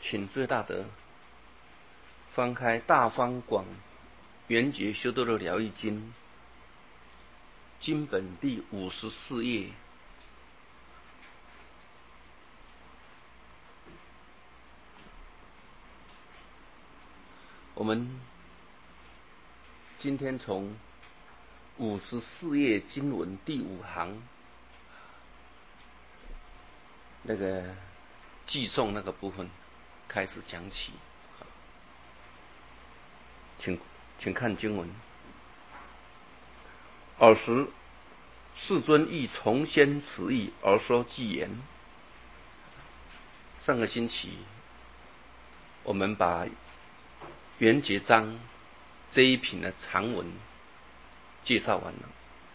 请最大德翻开《大方广圆觉修多罗疗愈经》经本第54页。我们今天从54页经文第5行那个寄送那个部分开始讲起，请看经文。尔时世尊亦从先此意而说偈言。上个星期我们把圆觉章这一品的长文介绍完了。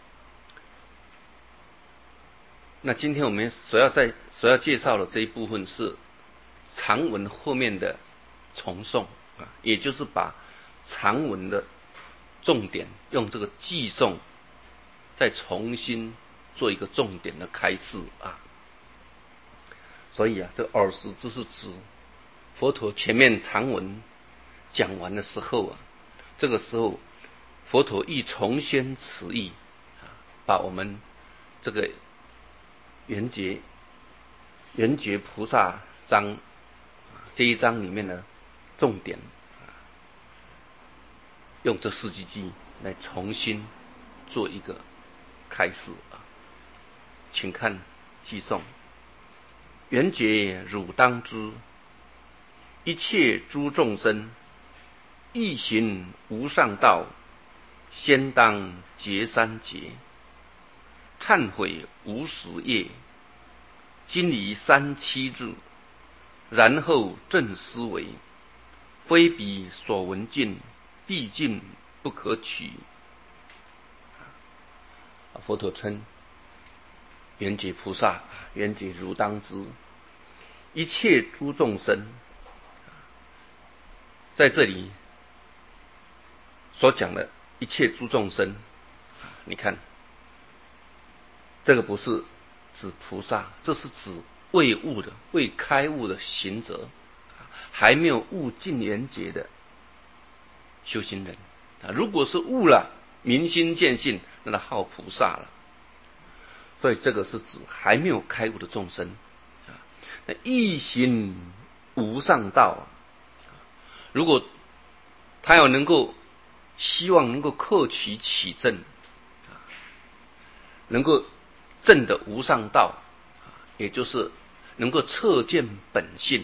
那今天我们所要介绍的这一部分是长文后面的重诵，也就是把长文的重点用这个偈颂再重新做一个重点的开示啊。所以这尔时就是指佛陀前面长文讲完的时候这个时候佛陀亦重先此意把我们这个圆觉菩萨章这一章里面的重点用这四句偈来重新做一个开示请看偈颂。圆觉汝当知，一切诸众生易行无上道，先当结三劫，忏悔无始业，经离37日，然后正思维，非彼所闻尽，毕竟不可取。佛陀称圆觉菩萨，圆觉汝当知，一切诸众生，在这里所讲的一切诸众生，你看这个不是指菩萨，这是指未悟的未开悟的行者，还没有悟尽圆觉的修行人如果是悟了明心见性，那他号菩萨了。所以这个是指还没有开悟的众生那易行无上道，如果他要希望能够克取起证能够证得无上道也就是能够彻见本性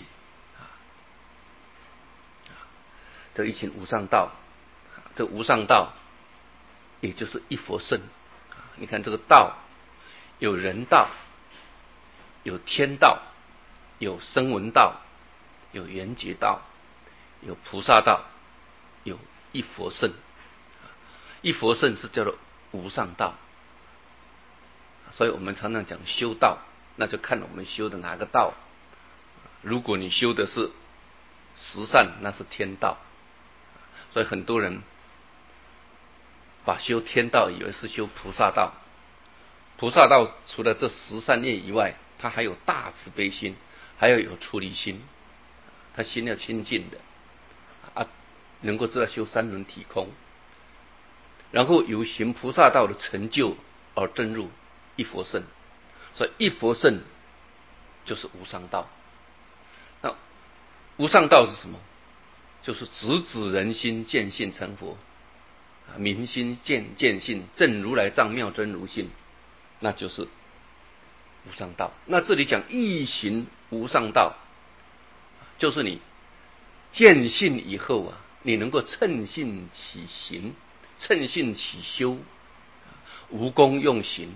这一行无上道，这无上道也就是一佛乘你看这个道有人道，有天道，有声闻道，有圆觉道，有菩萨道，有一佛乘。一佛乘是叫做无上道，所以我们常常讲修道，那就看我们修的哪个道。如果你修的是十善，那是天道。所以很多人把修天道以为是修菩萨道。菩萨道除了这十善业以外，他还有大慈悲心，还要有出离心，他心要清净的能够知道修三轮体空，然后由行菩萨道的成就而证入一佛乘。所以一佛乘就是无上道。那无上道是什么？就是直指人心，见性成佛明心见性，证如来藏妙真如性，那就是无上道。那这里讲易行无上道，就是你见性以后你能够乘性起行，乘性起修，无功用行。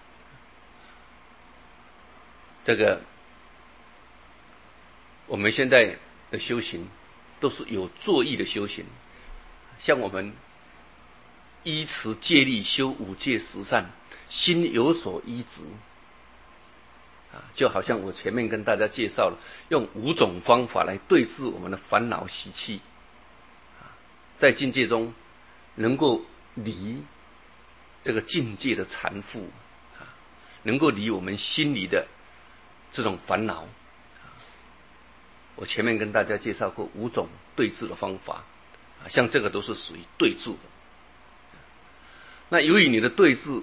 这个我们现在的修行都是有作意的修行，像我们依持戒律修五戒十善，心有所依止就好像我前面跟大家介绍了，用5种方法来对治我们的烦恼习气在境界中能够离这个境界的缠缚能够离我们心里的这种烦恼我前面跟大家介绍过5种对治的方法，像这个都是属于对治的。那由于你的对治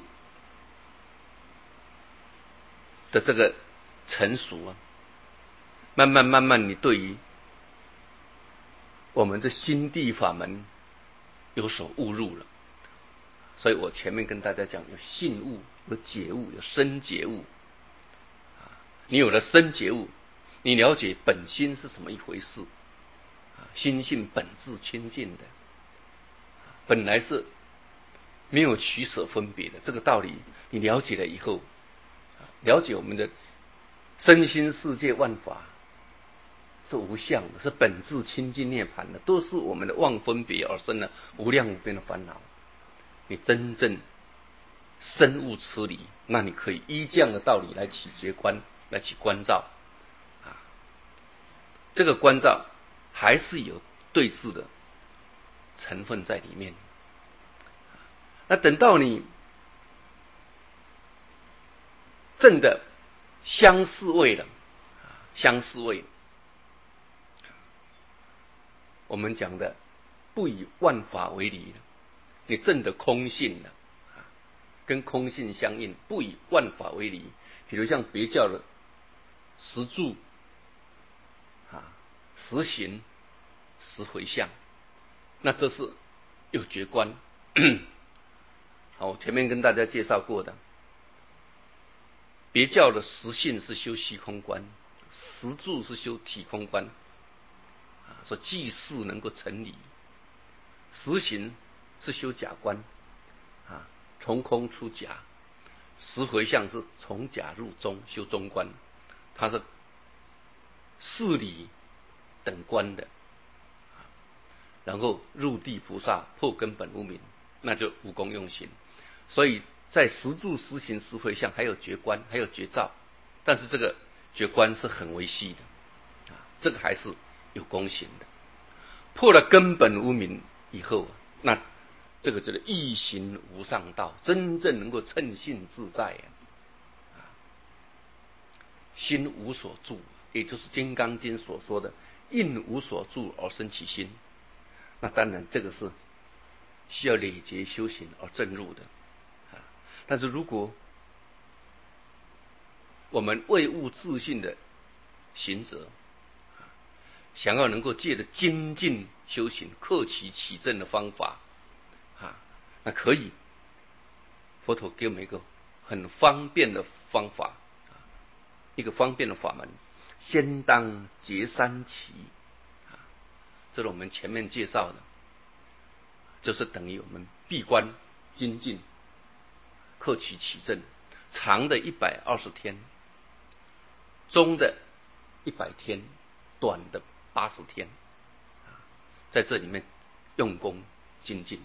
的这个成熟啊，慢慢，你对于我们这心地法门有所误入了。所以我前面跟大家讲，有信悟，有解悟，有深解悟。你有了深解悟，你了解本心是什么一回事，心性本质清净的，本来是没有取舍分别的，这个道理你了解了以后，了解我们的身心世界万法是无相的，是本质清净涅槃的，都是我们的妄分别而生的无量无边的烦恼。你真正深悟此理，那你可以依这样的道理来起觉观，来起观照这个观照还是有对治的成分在里面。那等到你证的相似位了，相似位，我们讲的不以万法为离了，你证的空性了，跟空性相应，不以万法为离。比如像别教的十住、十行、十回向，那这是有觉观。好，我前面跟大家介绍过的，别教的十性是修虚空观，十住是修体空观，说即事能够成理。十行是修假观，从空出假。十回向是从假入中，修中观，它是事理等观的。然后入地菩萨破根本无明，那就无功用行。所以在十住、十行、十回向还有觉观，还有觉照，但是这个觉观是很微细的，这个还是有功行的。破了根本无明以后，那这个就是一行无上道，真正能够称性自在心无所住，也就是《金刚经》所说的应无所住而生其心。那当然这个是需要累劫修行而证入的，但是如果我们为物自性的行者，想要能够借着精进修行克其起正的方法，那可以，佛陀给我们一个很方便的方法，一个方便的法门，先当结三期，这是我们前面介绍的，就是等于我们闭关精进克其起正，长的120天，中的100天，短的80天，在这里面用功精进。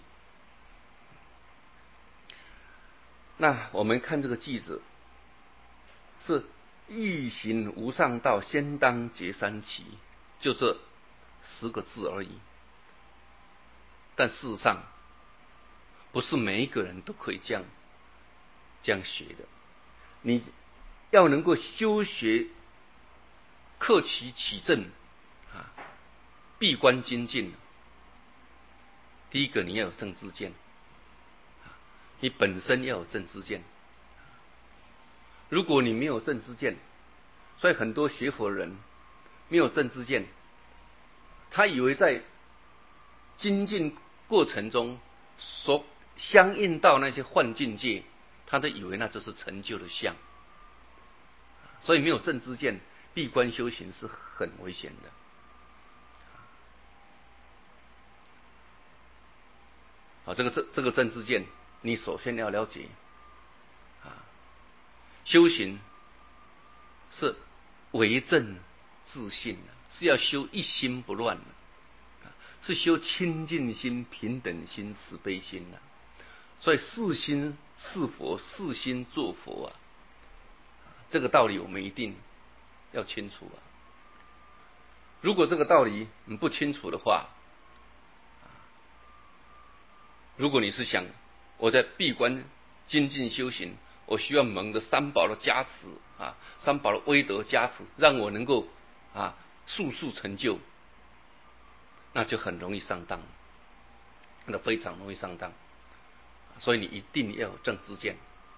那我们看这个句子是欲行无上道，先当结三期，就这10个字而已。但事实上不是每一个人都可以这样学的。你要能够修学克其起正，闭关精进，第一个你要有正知见，你本身要有正知见。如果你没有正知见，所以很多学佛人没有正知见，他以为在精进过程中所相应到那些幻境界，他都以为那就是成就的相，所以没有正知见，闭关修行是很危险的。这个正知见，你首先要了解，修行是为正自性的，是要修一心不乱的，是修清净心、平等心、慈悲心的。所以是心是佛，是心做佛这个道理我们一定要清楚如果这个道理你不清楚的话，如果你是想我在闭关精进修行，我需要蒙着三宝的加持三宝的威德加持，让我能够速速成就，那就很容易上当，那非常容易上当。所以你一定要有正知见。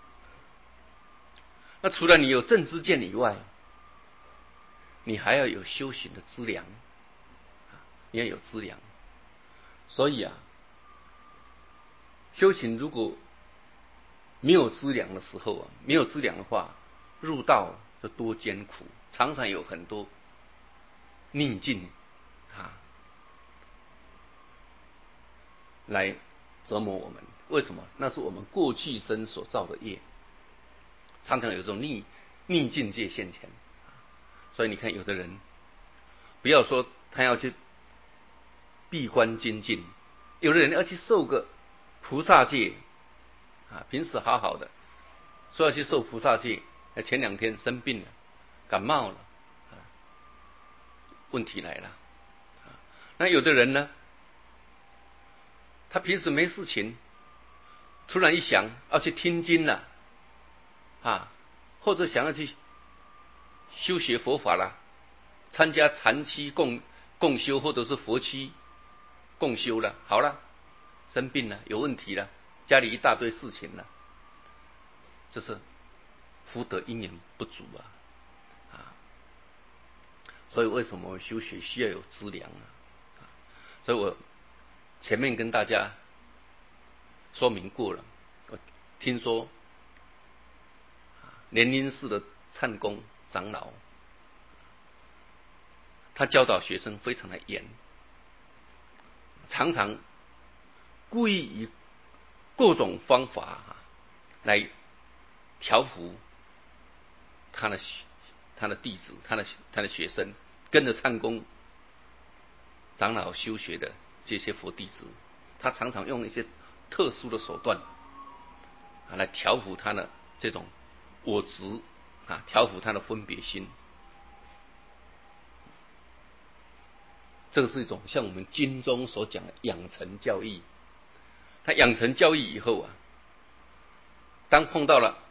那除了你有正知见以外，你还要有修行的资粮，你要有资粮。所以修行如果没有资粮的时候没有资粮的话，入道就多艰苦，常常有很多逆境来折磨我们。为什么？那是我们过去生所造的业，常常有这种逆境界现前。所以你看，有的人不要说他要去闭关精进，有的人要去受个菩萨戒平时好好的，说要去受菩萨戒，前2天生病了，感冒了问题来了那有的人呢，他平时没事情，突然一想要去听经了或者想要去修学佛法了，参加禅期共修或者是佛期共修了，好了，生病了，有问题了，家里一大堆事情了，这是福德因缘不足所以为什么修学需要有资粮所以我前面跟大家说明过了，我听说莲林寺的忏公长老，他教导学生非常的严，常常故意以各种方法来调伏他的弟子，他的学生，跟着忏公长老修学的这些佛弟子，他常常用一些特殊的手段来调伏他的这种我执调伏他的分别心。这个是一种像我们经中所讲的养成教义。他养成教义以后当碰到了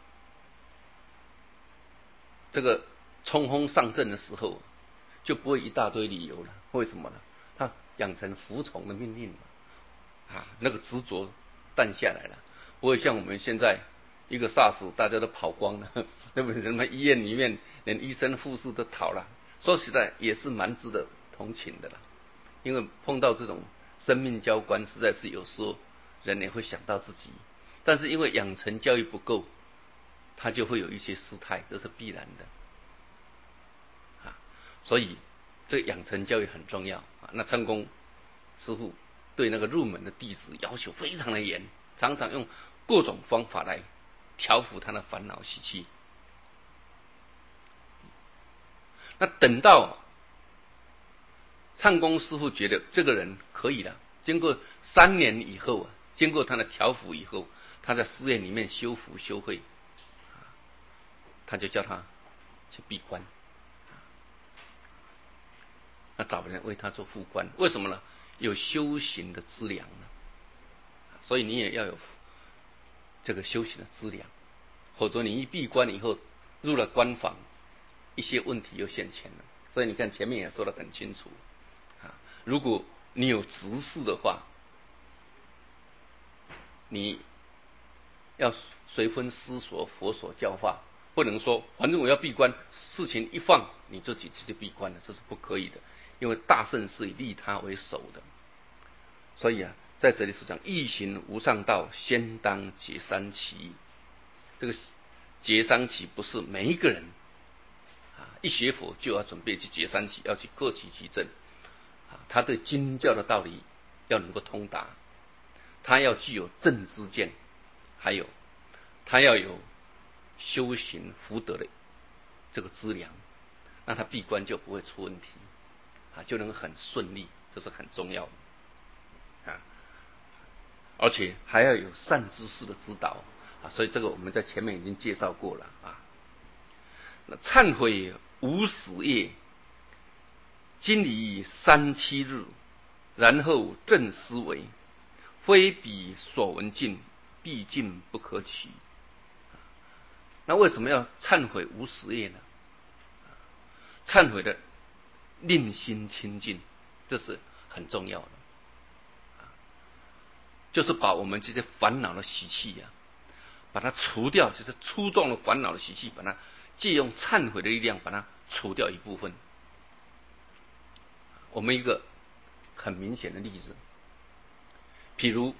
这个冲锋上阵的时候，就不会一大堆理由了。为什么呢？他养成服从的命令那个执着淡下来了，不会像我们现在一个 SARS 大家都跑光了，对不对？什么医院里面连医生护士都逃了，说实在也是蛮值得同情的了。因为碰到这种生命交关，实在是有时候人也会想到自己，但是因为养成教育不够，他就会有一些失态，这是必然的所以这个养成教育很重要那禅公师父对那个入门的弟子要求非常的严，常常用各种方法来调伏他的烦恼习气。那等到禅公师父觉得这个人可以了，经过3年以后经过他的调伏以后，他在寺院里面修福修慧他就叫他去闭关那找人为他做副官。为什么呢？有修行的资粮所以你也要有这个修行的资粮，否则你一闭关以后入了关房，一些问题又现前了。所以你看前面也说得很清楚如果你有执事的话，你要随分思索佛所教化，不能说反正我要闭关，事情一放你自己就闭关了，这是不可以的。因为大圣是以利他为首的，所以在这里是讲欲行无上道，先当解三奇。这个解三奇不是每一个人一学佛就要准备去解三奇，要去各其其正他对经教的道理要能够通达，他要具有正知见，还有他要有修行福德的这个资粮，那他闭关就不会出问题就能很顺利，这是很重要的而且还要有善知识的指导所以这个我们在前面已经介绍过了那忏悔无始业，经历3、7日，然后正思维，非彼所闻尽，毕竟不可取。那为什么要忏悔无始业呢？忏悔的令心清净，这是很重要的。就是把我们这些烦恼的习气把它除掉，就是粗重的烦恼的习气，把它借用忏悔的力量把它除掉一部分。我们一个很明显的例子，譬如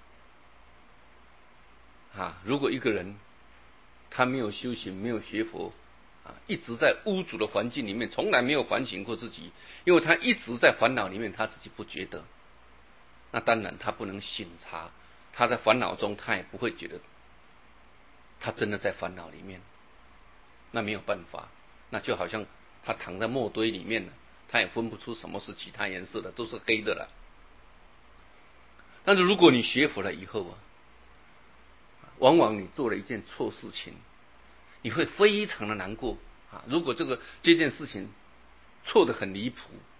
如果一个人他没有修行，没有学佛一直在污浊的环境里面，从来没有反省过自己，因为他一直在烦恼里面，他自己不觉得，那当然他不能省察，他在烦恼中他也不会觉得他真的在烦恼里面，那没有办法，那就好像他躺在墨堆里面了，他也分不出什么是其他颜色的，都是黑的了。但是如果你学佛了以后往往你做了一件错事情，你会非常的难过如果这件事情错得很离谱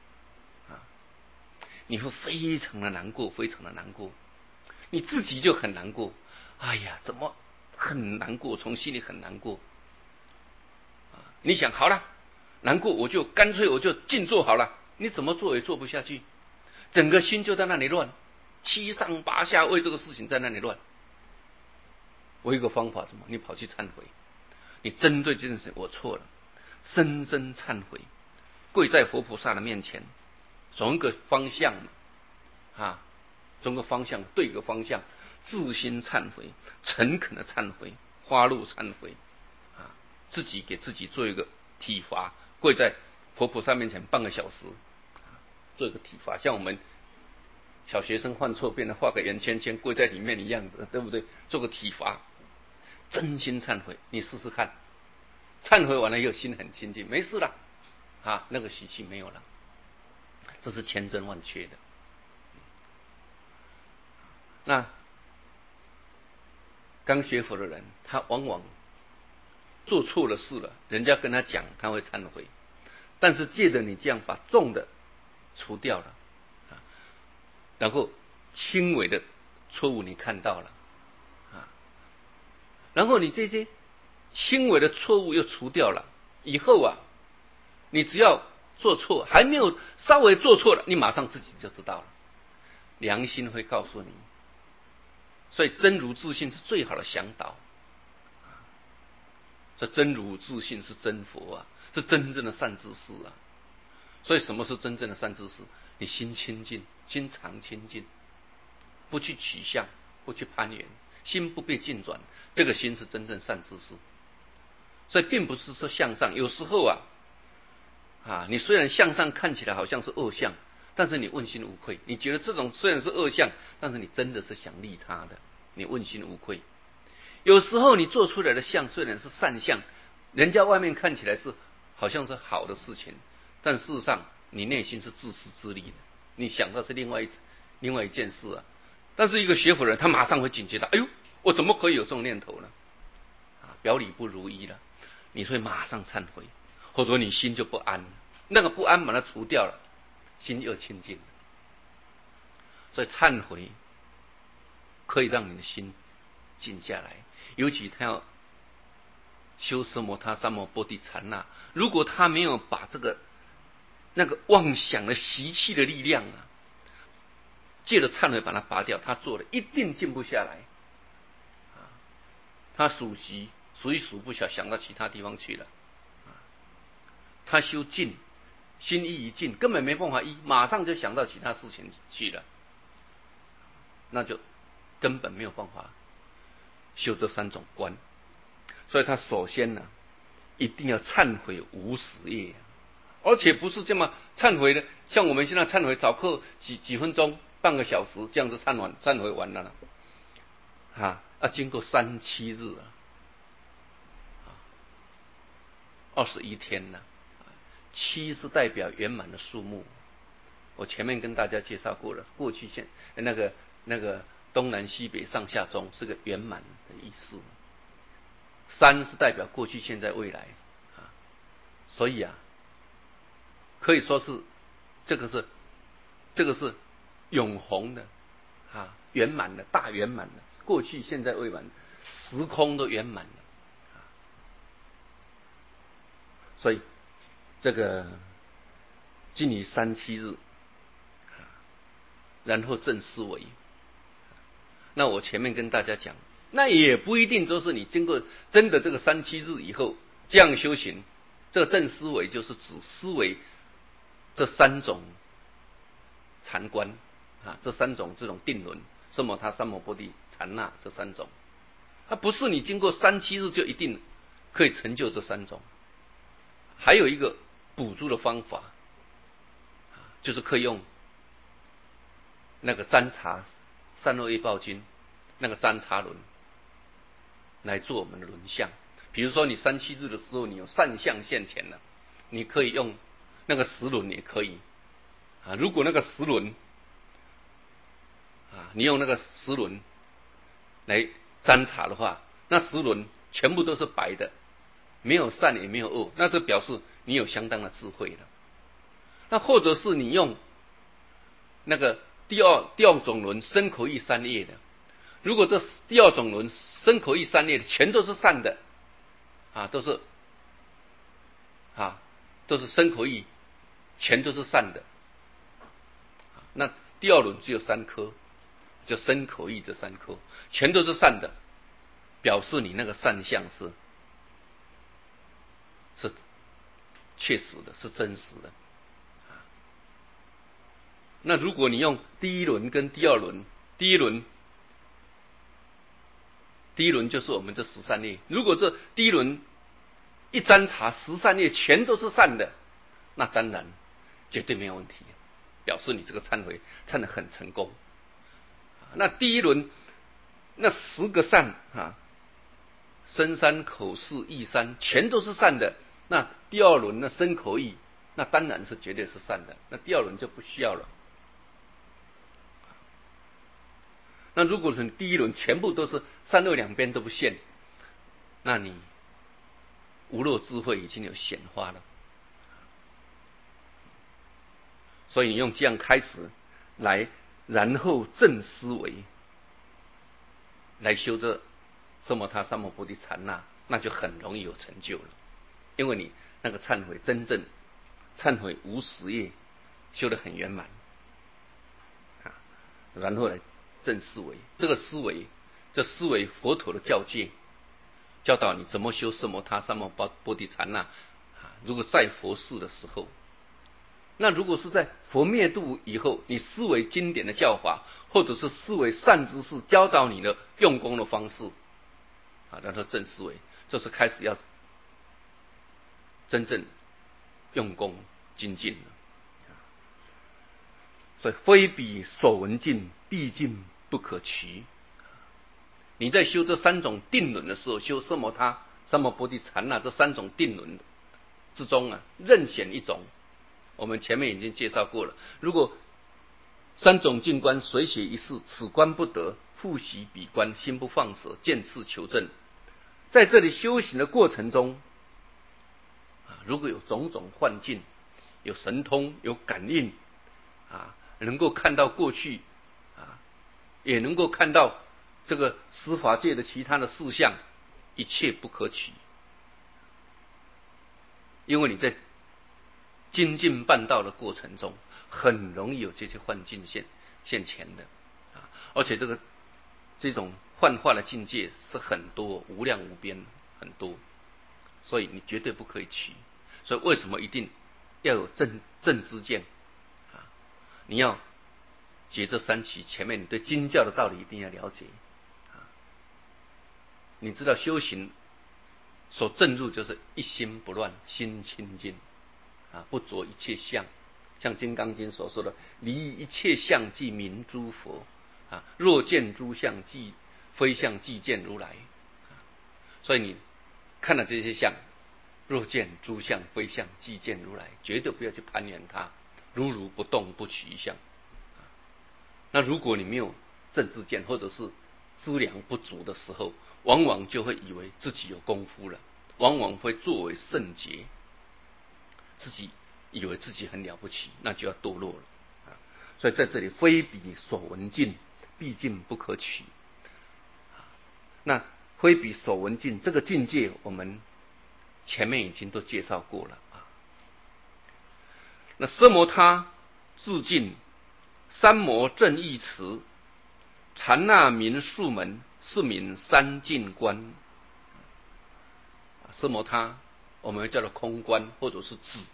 你会非常的难过，非常的难过，你自己就很难过。哎呀，怎么很难过，从心里很难过你想好了，难过我就干脆我就静坐好了，你怎么做也做不下去，整个心就在那里乱，七上八下为这个事情在那里乱。我有一个方法，什么？你跑去忏悔，你针对这件事我错了，深深忏悔，跪在佛菩萨的面前，从一个方向从个方向对个方向，自心忏悔，诚恳的忏悔，发露忏悔自己给自己做一个体罚，跪在佛菩萨面前半个小时做一个体罚，像我们小学生犯错变得画个圆圈圈跪在里面一样的，对不对？做个体罚，真心忏悔，你试试看，忏悔完了以后心很清净，没事了那个习气没有了，这是千真万确的。那刚学佛的人，他往往做错了事了，人家跟他讲，他会忏悔，但是借着你这样把重的除掉了然后轻微的错误你看到了然后你这些轻微的错误又除掉了以后你只要做错，还没有稍微做错了，你马上自己就知道了，良心会告诉你。所以真如自信是最好的向导这真如自信是真佛是真正的善知识所以什么是真正的善知识？你心清净，心常清净，不去取相，不去攀缘，心不被境转，这个心是真正善知识。所以并不是说向上，有时候你虽然向上看起来好像是恶相，但是你问心无愧，你觉得这种虽然是恶相，但是你真的是想利他的，你问心无愧。有时候你做出来的相虽然是善相，人家外面看起来是好像是好的事情，但事实上你内心是自私自利的，你想到是另外一件事但是一个学佛人他马上会警觉到，哎呦，我怎么可以有这种念头呢表里不如一了，你会马上忏悔，或者你心就不安，那个不安把它除掉了，心又清净了。所以忏悔可以让你的心静下来，尤其他要修奢摩他三摩波提禅如果他没有把那个妄想的习气的力量借着忏悔把它拔掉，他做了一定静不下来他数息数不晓，想到其他地方去了他修静，心一静根本没办法马上就想到其他事情去了，那就根本没有办法修这3种观。所以他首先一定要忏悔无始业而且不是这么忏悔的，像我们现在忏悔早课几分钟半个小时这样子忏悔完了经过37日21天7是代表圆满的数目，我前面跟大家介绍过了，过去现那个东南西北上下中是个圆满的意思，3是代表过去现在未来所以可以说是这个是永恒的圆满的大圆满的，过去现在未满，时空都圆满了所以这个尽于3-7日，然后正思维。那我前面跟大家讲，那也不一定就是你经过真的这个3-7日以后这样修行，这个正思维就是指思维这3种禅观这3种这种定论，奢摩他、三摩波提、禅那这3种，不是你经过3-7日就一定可以成就这3种。还有一个补助的方法，就是可以用那个占察善恶业报经那个占察轮来做我们的轮相。比如说你3-7日的时候，你有善相现前了，你可以用那个10轮也可以如果那个10轮你用那个10轮来占察的话，那10轮全部都是白的，没有善也没有恶，那这表示你有相当的智慧了。那或者是你用那个第二种轮身口意三业的，如果这第2种轮身口意三业的全都是善的都是身口意全都是善的，那第2轮只有3颗，就身口意这3颗全都是善的，表示你那个善相是确实的，是真实的。那如果你用第1轮跟第2轮，第一轮就是我们这13业，如果这第1轮一占察13业全都是善的，那当然绝对没有问题，表示你这个忏悔忏得很成功。那第1轮那10个善身三口四意三全都是善的，那第2轮那身口意那当然是绝对是善的，那第2轮就不需要了。那如果是第1轮全部都是善恶两边都不现，那你无漏智慧已经有显化了。所以你用这样开始来，然后正思维来修这奢摩他、三摩波提、禅那，那就很容易有成就了。因为你那个忏悔真正忏悔无始业修得很圆满然后来正思维，这个思维，这思维佛陀的教诫，教导你怎么修奢摩他、三摩波提、禅那如果在佛世的时候，那如果是在佛灭度以后，你思维经典的教法，或者是思维善知识教导你的用功的方式然后正思维，就是开始要真正用功精进了。所以非彼所闻尽，毕竟不可齐。你在修这3种定轮的时候，修奢摩他、三摩波提、禅那这3种定轮之中任选一种，我们前面已经介绍过了。如果3种静观随写一事，此观不得，复习彼观，心不放舍，见次求证。在这里修行的过程中如果有种种幻境，有神通，有感应能够看到过去也能够看到这个司法界的其他的事项，一切不可取。因为你在精进办道的过程中，很容易有这些幻境现前的而且这种幻化的境界是很多，无量无边，很多，所以你绝对不可以取。所以为什么一定要有正知见你要结这3期，前面你对经教的道理一定要了解你知道修行所证入就是一心不乱，心清净不着一切相，像《金刚经》所说的，离一切相即名诸佛若见诸相非相即见如来所以你看了这些相，若见诸相非相即见如来，绝对不要去攀缘它，如不动不取一相那如果你没有正知见，或者是资粮不足的时候，往往就会以为自己有功夫了，往往会作为圣洁，自己以为自己很了不起，那就要堕落了所以在这里非彼所闻尽，毕竟不可取那非彼所闻尽这个境界，我们前面已经都介绍过了那奢摩他自尽，三摩正义持，禅那名数门，是名三净观。奢摩他我们叫做空观或者是智。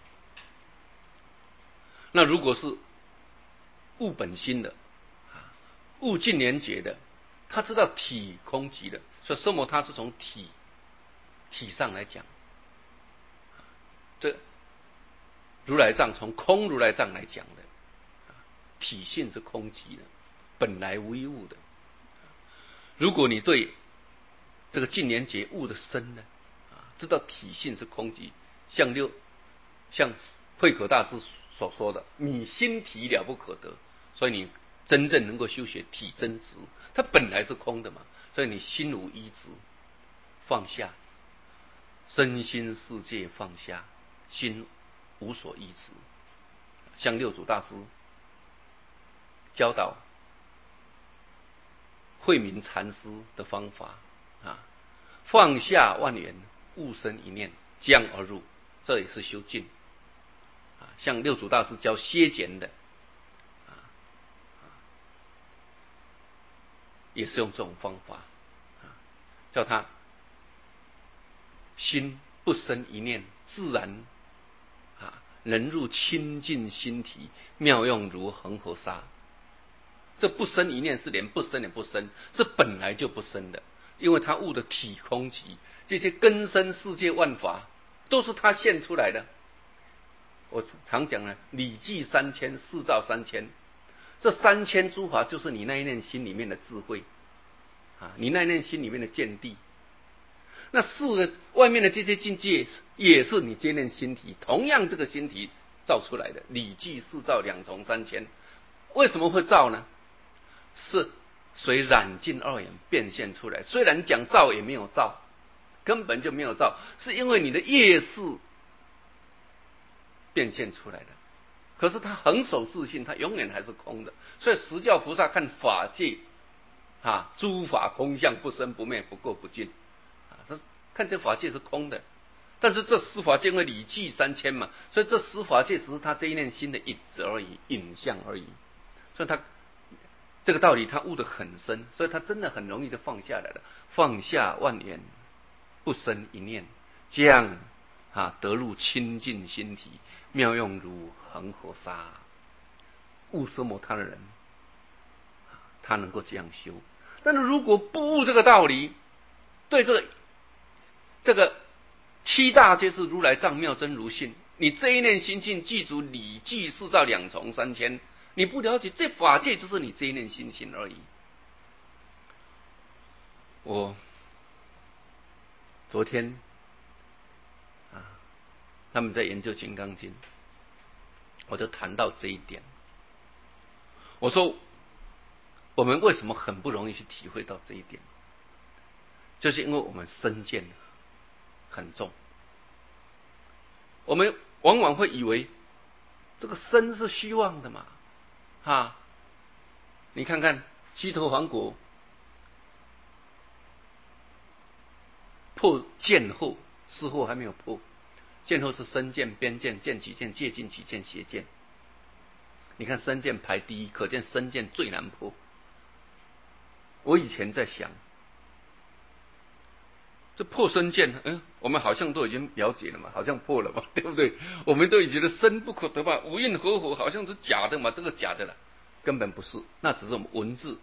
那如果是悟本心的，悟尽连结的，他知道体空即的，所以奢摩他是从体上来讲。这如来藏从空如来藏来讲的，体性是空即的，本来无一物的。如果你对这个尽连结悟的深呢，知道体性是空即，像慧可大师所说的，你心体了不可得，所以你真正能够修学体真执，它本来是空的嘛，所以你心无一执，放下身心世界，放下心无所依执。像六祖大师教导慧明禅师的方法放下万缘，悟生一念，将而入，这也是修静。像六祖大师教歇减的也是用这种方法叫他心不生一念，自然能入清净心体，妙用如恒河沙。这不生一念是连不生也不生，是本来就不生的，因为他悟的体空即，这些根生世界万法都是他现出来的。我常讲呢，礼记3000，四照3000，这3000诸法就是你那一念心里面的智慧你那一念心里面的见地。那外面的这些境界也是你这念心体，同样这个心体造出来的。礼记四照两重3000，为什么会造呢？是随染净二眼变现出来。虽然讲造也没有造，根本就没有造，是因为你的业识变现出来的。可是他恒守自性，他永远还是空的。所以十教菩萨看法界诸法空相，不生不灭，不垢不净看这法界是空的。但是这十法界因为礼记3000嘛，所以这十法界只是他这一念心的影子而已，影像而已。所以他这个道理他悟得很深，所以他真的很容易就放下来了。放下万缘，不生一念，这样得入清净心体，妙用如恒河沙。悟奢摩他的人他能够这样修。但是如果不悟这个道理，对这个七大皆是如来藏妙真如性，你这一念心性记住礼记四照两重3000，你不了解这法界就是你这一念心性而已。我昨天他们在研究金刚经，我就谈到这一点。我说我们为什么很不容易去体会到这一点，就是因为我们身见很重。我们往往会以为这个身是虚妄的嘛你看看西头王国破见后，事后还没有破。见后是身见、边见、见起见、戒尽起见、邪见。你看身见排第一，可见身见最难破。我以前在想，这破身见，我们好像都已经了解了嘛，好像破了嘛，对不对？我们都已经觉得身不可得嘛，无印合合好像是假的嘛，这个假的了，根本不是，那只是我们文字，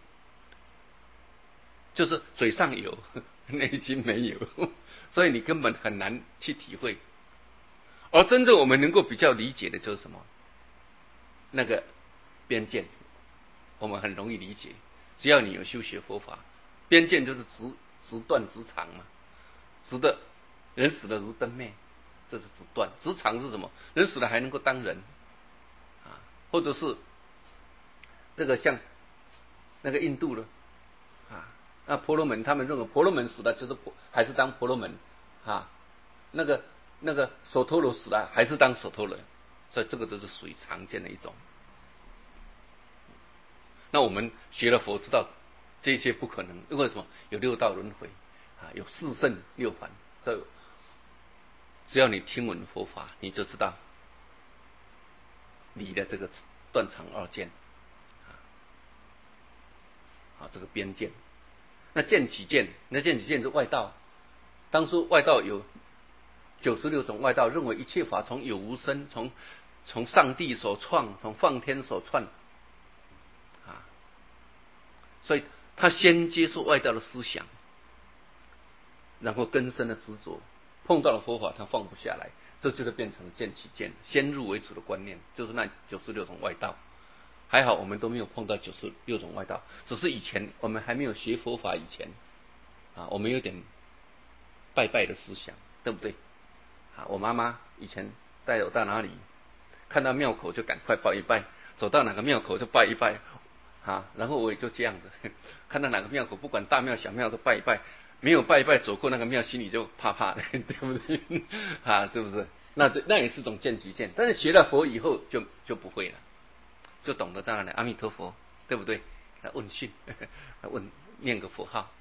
就是嘴上有，内心没有，所以你根本很难去体会。而真正我们能够比较理解的就是什么？那个边见，我们很容易理解。只要你有修学佛法，边见就是直断直长嘛。直的人死了如灯灭，这是直断；直长是什么？人死了还能够当人或者是这个像那个印度的那婆罗门，他们认为婆罗门死了就是还是当婆罗门那个首陀罗死了还是当首陀罗，所以这个都是属于常见的一种。那我们学了佛知道这些不可能，因为什么？有六道轮回有四圣六凡，所以只要你听闻佛法，你就知道理的这个断肠二剑，这个边剑。那剑起剑是外道，当初外道有96种外道，认为一切法从有无生，从上帝所创，从放天所创，所以他先接受外道的思想，然后根深的执着，碰到了佛法他放不下来，这就是变成剑起剑，先入为主的观念，就是那96种外道。还好我们都没有碰到96种外道，只是以前我们还没有学佛法以前，我们有点拜拜的思想，对不对？我妈妈以前带我到哪里，看到庙口就赶快拜一拜，走到哪个庙口就拜一拜，然后我也就这样子，看到哪个庙口，不管大庙小庙都拜一拜，没有拜一拜，走过那个庙心里就怕怕的，对不对？是不是？那也是种见其见，但是学了佛以后就不会了，就懂得当然了，阿弥陀佛，对不对？问讯，念个佛号。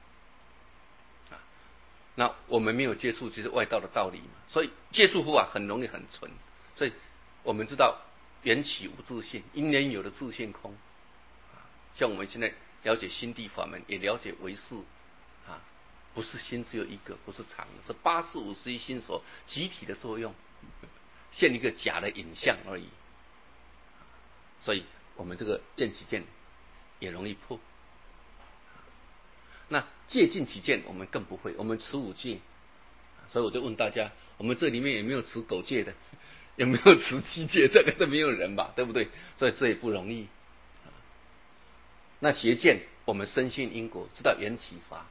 那我们没有接触就是外道的道理嘛，所以接触佛法很容易很纯，所以我们知道缘起无自性，因缘有的自性空。像我们现在了解心地法门，也了解唯识，不是心只有一个，不是常的，是八识51心所集体的作用，现一个假的影像而已。所以我们这个见起见也容易破。那戒禁起见我们更不会，我们持5戒，所以我就问大家，我们这里面有没有持狗戒的，有没有持鸡戒？这个都没有人吧，对不对？所以这也不容易。那邪见，我们深信因果，知道缘起法，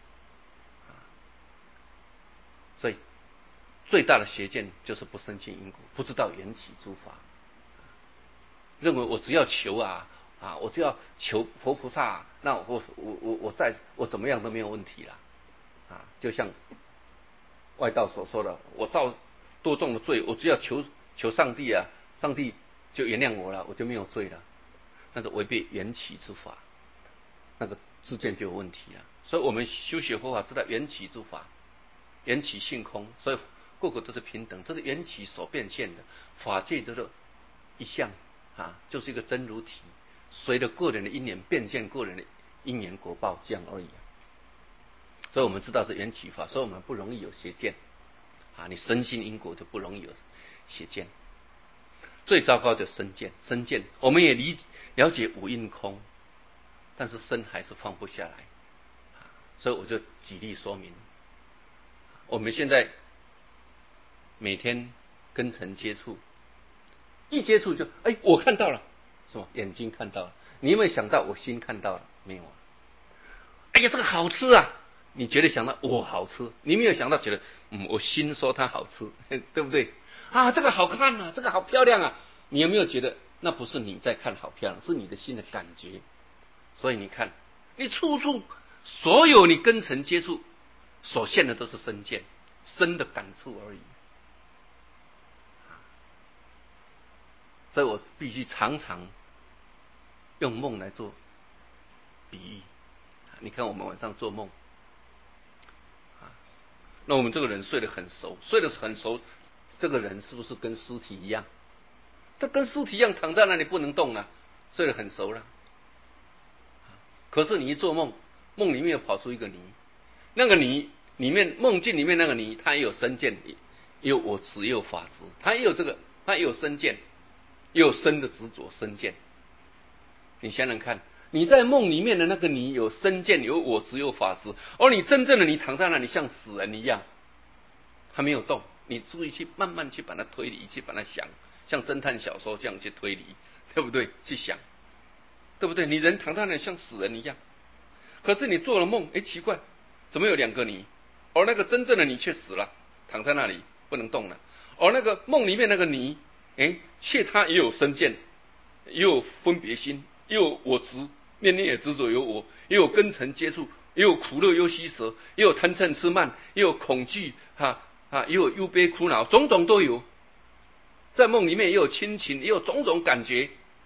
所以最大的邪见就是不深信因果，不知道缘起诸法，认为我只要求我只要求佛菩萨，那我怎么样都没有问题了，就像外道所说的，我造多重的罪，我只要求上帝上帝就原谅我了，我就没有罪了，那是违背缘起之法，那个自见就有问题了。所以我们修学佛法知道缘起诸法，缘起性空，所以个个都是平等，这是缘起所变现的法界，就是一项就是一个真如体，随着个人的因缘变现个人的因缘果报，这样而已。所以我们知道是缘起法，所以我们不容易有邪见你深信因果就不容易有邪见。最糟糕的身见，我们也了解五蕴空，但是身还是放不下来所以我就举例说明。我们现在每天跟尘接触，一接触就我看到了，是吧？眼睛看到了，你有没有想到我心看到了？没有哎呀，这个好吃啊！你觉得想到我好吃，你没有想到觉得我心说它好吃，对不对？这个好看啊，这个好漂亮啊！你有没有觉得那不是你在看好漂亮，是你的心的感觉？所以你看，你处处所有你跟尘接触所现的都是身见，身的感触而已。所以我必须常常用梦来做比喻。你看我们晚上做梦那我们这个人睡得很熟，这个人是不是跟尸体一样？他跟尸体一样躺在那里不能动睡得很熟了。可是你一做梦，梦里面又跑出一个你，那个你里面梦境里面那个你，他也有身见，也有我执，也有法执，他也有这个，他也有身见，也有身的执着身见。你想想看，你在梦里面的那个你有身见，有我执，有法执，而你真正的你躺在那里像死人一样，他没有动。你注意去慢慢去把它推理，去把它想，像侦探小说这样去推理，对不对？去想，对不对？你人躺在那里像死人一样，可是你做了梦，奇怪，怎么有2个你？而那个真正的你却死了，躺在那里不能动了。而那个梦里面那个你，却他也有身见，也有分别心，也有我执，念念也执着有我，也有根尘接触，也有苦乐忧喜舍，也有贪嗔痴慢，也有恐惧也有忧悲苦恼，种种都有。在梦里面也有亲情，也有种种感觉。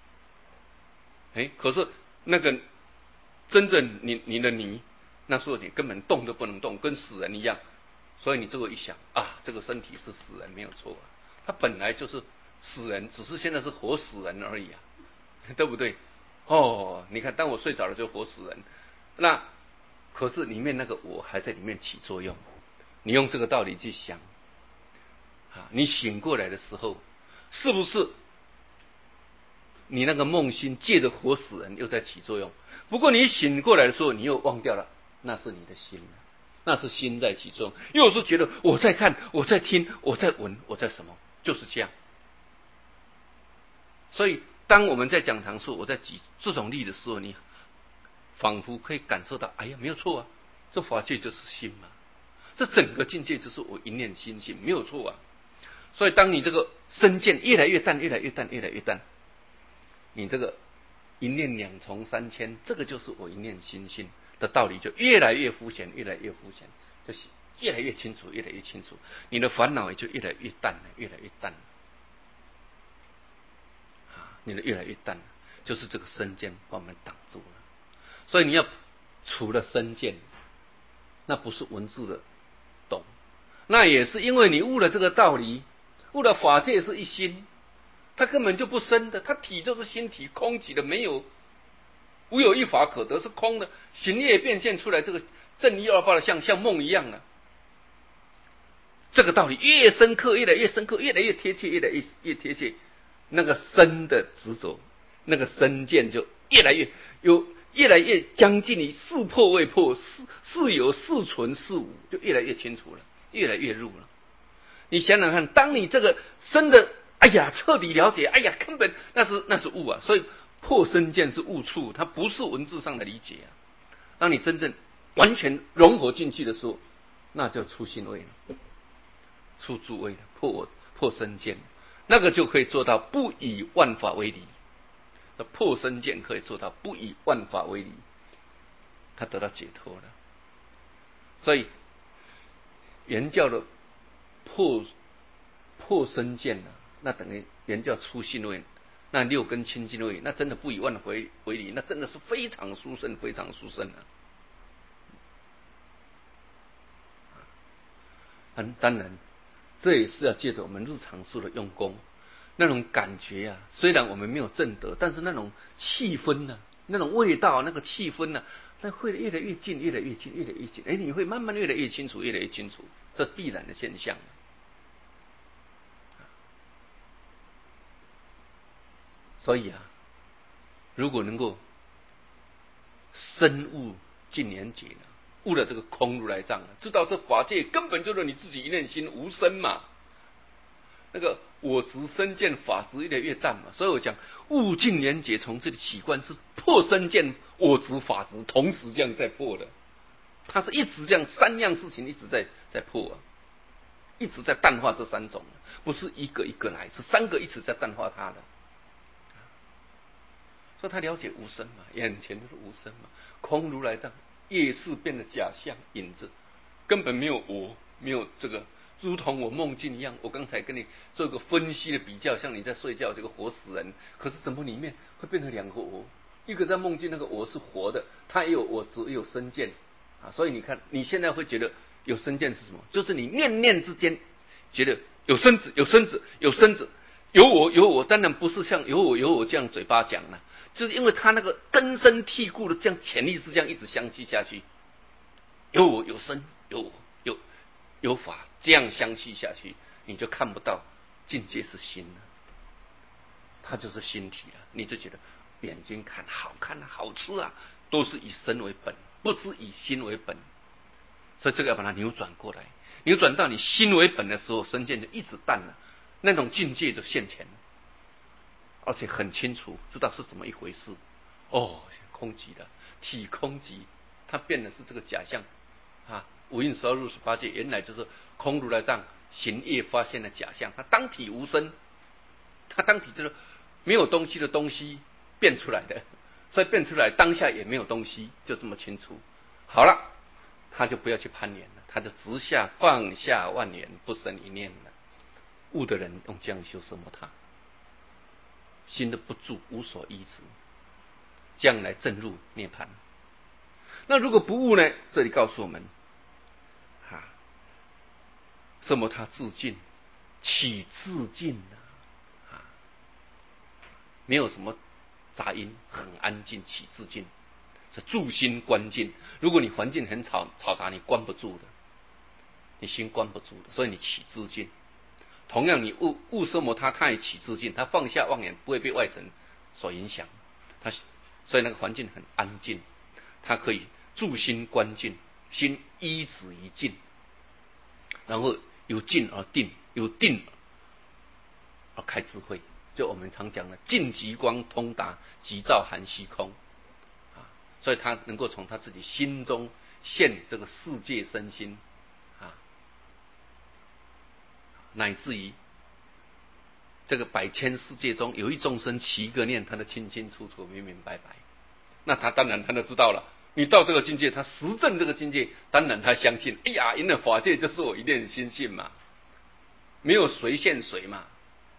可是那个真正你的你，那时候你根本动都不能动，跟死人一样。所以你这个一想这个身体是死人没有错它本来就是死人，只是现在是活死人而已啊，对不对？你看，当我睡着了就活死人，那可是里面那个我还在里面起作用。你用这个道理去想你醒过来的时候，是不是你那个梦心借着活死人又在起作用？不过你醒过来的时候，你又忘掉了，那是你的心，那是心在起作用。又是觉得我在看，我在听，我在闻，我在什么，就是这样。所以当我们在讲堂说我在举这种例的时候，你仿佛可以感受到，哎呀，没有错啊，这法界就是心嘛，这整个境界就是我一念心性，没有错啊。所以当你这个身见越来越淡，越来越淡，越来越淡，你这个一念两重三千，这个就是我一念心性的道理，就越来越凸显，越来越凸显，就是越来越清楚，越来越清楚，你的烦恼也就越来越淡了，越来越淡了。你的越来越淡了，就是这个身见把我们挡住了。所以你要除了身见，那不是文字的懂，那也是因为你悟了这个道理，悟了法界是一心，它根本就不生的，它体就是心体，空寂的，没有无有一法可得，是空的，行业变现出来这个正一二八的像梦一样啊。这个道理越深刻，越来越深刻，越来越贴切，越来越贴切，那个身的执着，那个身见就越来越将近于是破未破，是有是存是无，就越来越清楚了，越来越入了。你想想看，当你这个身的彻底了解，根本那是悟啊。所以破身见是悟处，它不是文字上的理解啊。当你真正完全融合进去的时候，那就出心位了，出诸位了，破身见，那个就可以做到不以万法为离。这破身见可以做到不以万法为离，他得到解脱了。所以原教的破身见那等于原教出心位，那六根清净位，那真的不以万法为离，那真的是非常殊胜，非常殊胜当然这也是要借着我们日常事的用功，那种感觉虽然我们没有证得，但是那种气氛那种味道，那个气氛那会越来越近，越来越近，越来越近。你会慢慢越来越清楚，越来越清楚，这必然的现象。所以如果能够深悟净年解悟了这个空如来藏知道这法界根本就是你自己一念心无生嘛，那个我执身见法执越来越淡嘛。所以我讲悟净年解从这里起观是破身见我执法执同时这样在破的，它是一直这样三样事情一直在破一直在淡化这三种，不是一个一个来，是三个一直在淡化它的。所以他了解无生嘛，眼前就是无生嘛，空如来藏，夜视变的假象影子，根本没有我，没有这个，如同我梦境一样。我刚才跟你做一个分析的比较，像你在睡觉这个活死人，可是怎么里面会变成两个我？一个在梦境那个我是活的，它也有我执，也有身见所以你看你现在会觉得有身见是什么？就是你念念之间觉得有身子，有身子，有身子。有我，当然不是像有我这样嘴巴讲了，就是因为他那个根深蒂固的这样潜力是这样一直相续下去，有我有身有法这样相续下去，你就看不到境界是心了，它就是心体了，你就觉得眼睛看好看好吃都是以身为本，不是以心为本。所以这个要把它扭转过来，扭转到你心为本的时候，身见就一直淡了，那种境界就现前了，而且很清楚知道是怎么一回事。空寂的体空寂，它变的是这个假象五蕴12入18界原来就是空如来藏行业发现的假象，它当体无生，它当体就是没有东西的东西变出来的，所以变出来当下也没有东西，就这么清楚。好了，他就不要去攀缘了，他就直下放下万缘，不生一念了。悟的人用这样修什么？他心的不住，无所依止，将来正入涅槃。那如果不悟呢？这里告诉我们什么？他自尽，起自尽没有什么杂音，很安静，起自静，是住心观静。如果你环境很嘈杂，你关不住的，你心关不住的，所以你起自静。同样，你悟色摩他也起自静，他放下妄言，不会被外尘所影响。所以那个环境很安静，他可以住心观静，心依止于静，然后由静而定，由定而开智慧。就我们常讲的静极光通达，极照含虚空啊，所以他能够从他自己心中现这个世界身心啊，乃至于这个百千世界中有一众生起一个念，他都清清楚楚、明明白白。那他当然他都知道了。你到这个境界，他实证这个境界，当然他相信。哎呀，因为法界就是我一念心性嘛，没有谁现谁嘛，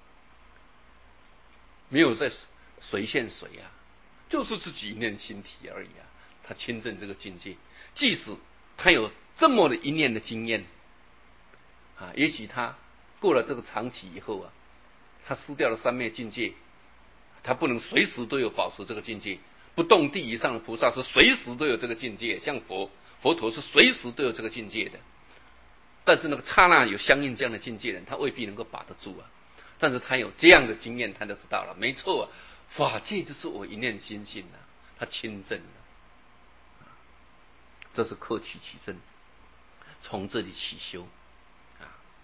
没有在谁现谁啊，就是自己一念心体而已啊。他亲证这个境界，即使他有这么的一念的经验啊，也许他过了这个长期以后啊，他失掉了三昧境界，他不能随时都有保持这个境界。不动地以上的菩萨是随时都有这个境界，像佛陀是随时都有这个境界的。但是那个刹那有相应这样的境界的人，他未必能够把得住啊。但是他有这样的经验，他就知道了，没错啊，法界就是我一念心性啊，他亲证了。这是客气起证，从这里起修啊。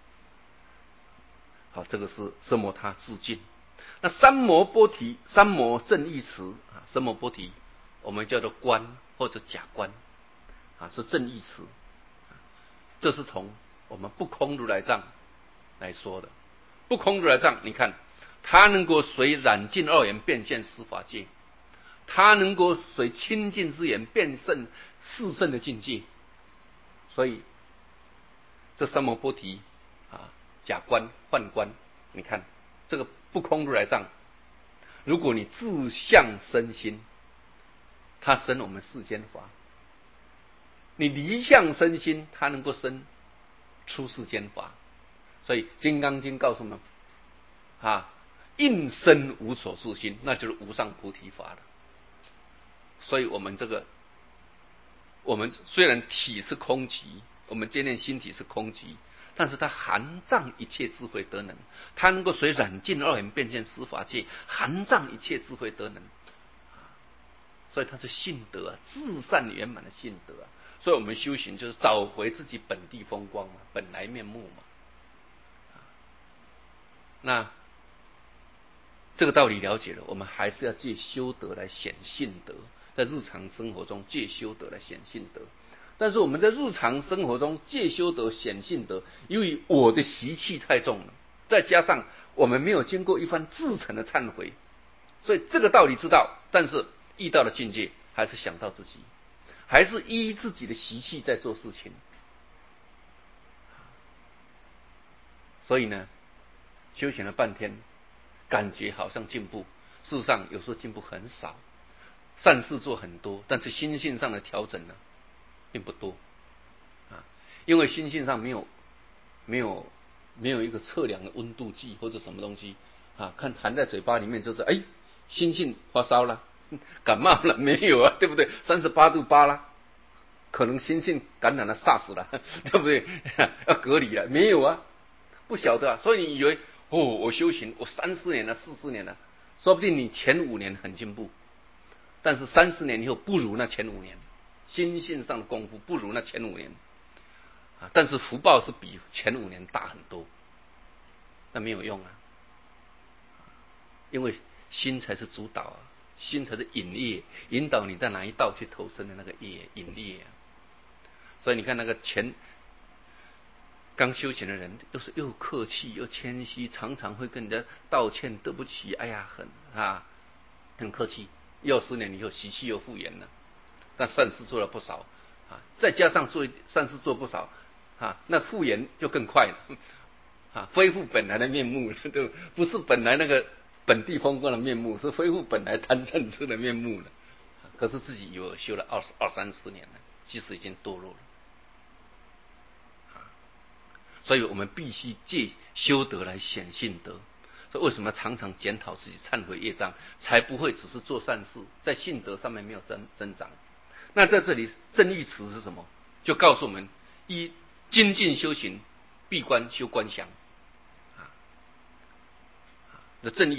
好，这个是色摩他自净。那三摩波提，三摩正义词啊，三摩波提我们叫做观或者假观啊，是正义词。这是从我们不空如来藏来说的。不空如来藏，你看它能够随染净二缘变现十法界，它能够随清净之眼变胜四圣的境界。所以这三摩波提啊，假观幻观，你看这个不空如来藏，如果你自相身心，它生我们世间法；你离相身心，它能够生出世间法。所以《金刚经》告诉我们啊，应身无所住心，那就是无上菩提法了。所以我们虽然体是空寂，我们这念心体是空寂，但是它含藏一切智慧德能，它能够随染净二缘变现十法界，含藏一切智慧德能。所以它是性德啊，至善圆满的性德啊。所以我们修行就是找回自己本地风光嘛，本来面目嘛。那这个道理了解了，我们还是要借修德来显性德，在日常生活中借修德来显性德。但是我们在日常生活中借修德显性德，由于我的习气太重了，再加上我们没有经过一番至诚的忏悔，所以这个道理知道，但是遇到了境界还是想到自己，还是依自己的习气在做事情。所以呢，修行了半天，感觉好像进步，事实上有时候进步很少，善事做很多，但是心性上的调整呢，并不多啊。因为心性上没有一个测量的温度计或者什么东西啊，看含在嘴巴里面就是心性发烧了，感冒了没有啊？对不对？38度8了，可能心性感染了SARS了，对不对？要隔离了没有啊？不晓得啊。所以你以为我修行我30年了40年了，说不定你前5年很进步，但是30年以后不如那前5年，心性上的功夫不如那前5年啊。但是福报是比前5年大很多，那没有用啊，因为心才是主导啊，心才是引业，引导你在哪一道去投生的那个业，引业啊。所以你看那个刚修行的人，又客气又谦虚，常常会跟人家道歉，对不起，哎呀，很客气。要10年以后习气又复原了，但善事做了不少啊，再加上善事做不少啊，那复原就更快了啊，恢复本来的面目了，对，不是本来那个本地风光的面目，是恢复本来贪嗔痴的面目了。可是自己有修了20-30年了，即使已经堕落了。所以我们必须借修德来显性德。 所以为什么要常常检讨自己、忏悔业障，才不会只是做善事，在信德上面没有增长。那在这里正义词是什么？就告诉我们：一、精进修行，闭关修观想。这正义